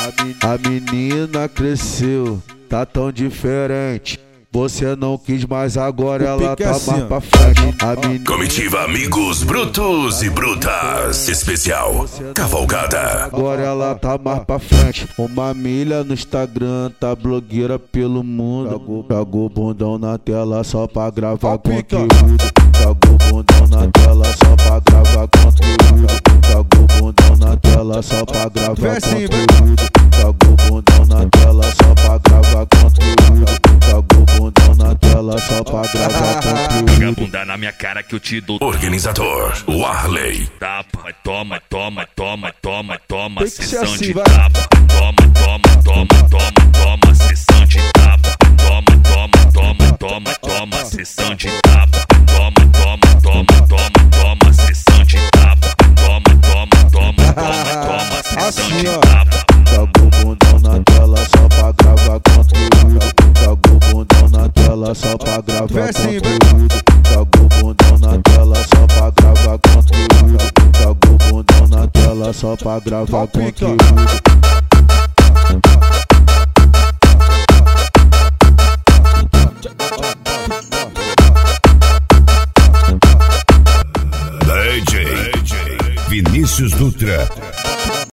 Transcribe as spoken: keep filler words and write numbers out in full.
A menina cresceu, tá tão diferente. Você não quis mais, agora ela tá mais pra frente. A menina... Comitiva Amigos Brutos e Brutas Especial Cavalgada. Agora ela tá mais pra frente. Uma milha no Instagram, tá blogueira pelo mundo. Cagou bundão na tela só pra gravar conteúdo. Cagou bundão na tela só pra gravar conteúdo. Cagou bundão na tela só pra gravar conteúdo. Cagou bundão na tela só pra gravar conteúdo. Cagou bundão na tela só pra gravar conteúdo. Joga a bunda na minha cara que eu te dou. Organizador Warley. Tapa, toma, toma, toma, toma, toma. Tem que ser Sessão assim, de vai. tapa. Toma, toma, toma, toma, toma. Sessão de tapa. Toma, toma, toma, toma, toma. Sessão de tapa. Toma, toma, toma, toma, toma. Sessão de tapa. Toma, toma, toma, toma, toma. Sessão de tapa. Cagou bundão na tela só pra gravar conteúdo. Cagou bundão na tela só pra gravar conteúdo. Cagou bundão na tela só pra gravar conteúdo. Cagou bundão na tela só pra gravar conteúdo. D J Vinícius Dutra.